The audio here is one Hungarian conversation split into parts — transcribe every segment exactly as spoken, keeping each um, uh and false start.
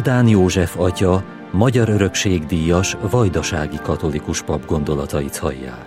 Bogdán József atya, magyar örökségdíjas, vajdasági katolikus pap gondolatait hallják.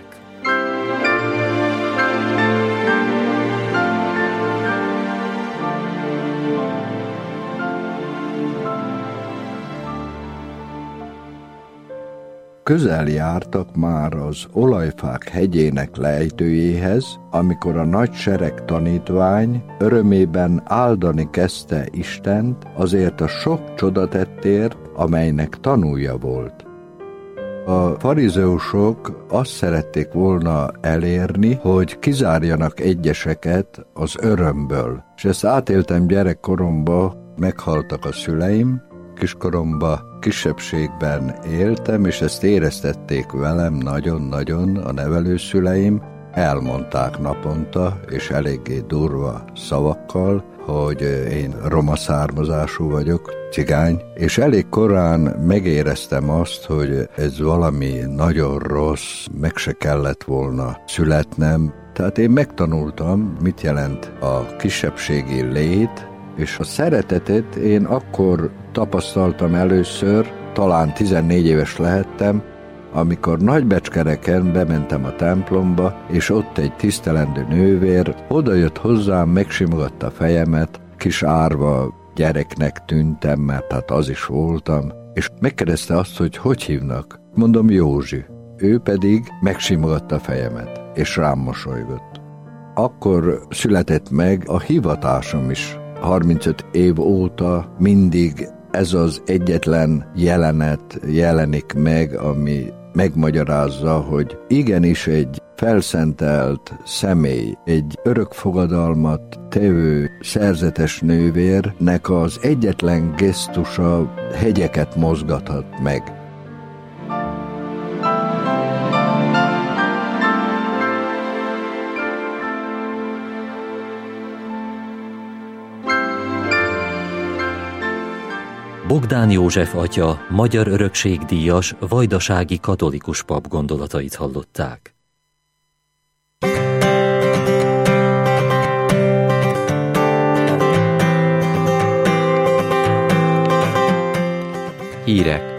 Közel jártak már az Olajfák hegyének lejtőjéhez, amikor a nagy sereg tanítvány örömében áldani kezdte Istent azért a sok csodatettért, amelynek tanúja volt. A farizeusok azt szerették volna elérni, hogy kizárjanak egyeseket az örömből, és ezt átéltem gyerekkoromba, meghaltak a szüleim, kiskoromban kisebbségben éltem, és ezt éreztették velem nagyon-nagyon a nevelőszüleim. Elmondták naponta, és eléggé durva szavakkal, hogy én roma származású vagyok, cigány, és elég korán megéreztem azt, hogy ez valami nagyon rossz, meg se kellett volna születnem. Tehát én megtanultam, mit jelent a kisebbségi lét, és a szeretetet én akkor tapasztaltam először, talán tizennégy éves lehettem, amikor Nagybecskereken bementem a templomba, és ott egy tisztelendő nővér odajött hozzám, megsimogatta a fejemet, kis árva gyereknek tűntem, mert hát az is voltam, és megkérdezte azt, hogy hogy hívnak. Mondom, Józsi. Ő pedig megsimogatta a fejemet, és rám mosolygott. Akkor született meg a hivatásom is. harmincöt év óta mindig ez az egyetlen jelenet jelenik meg, ami megmagyarázza, hogy igenis egy felszentelt személy, egy örökfogadalmat tevő szerzetes nővérnek az egyetlen gesztusa hegyeket mozgathat meg. Bogdán József atya, magyar örökségdíjas, vajdasági katolikus pap gondolatait hallották. Hírek.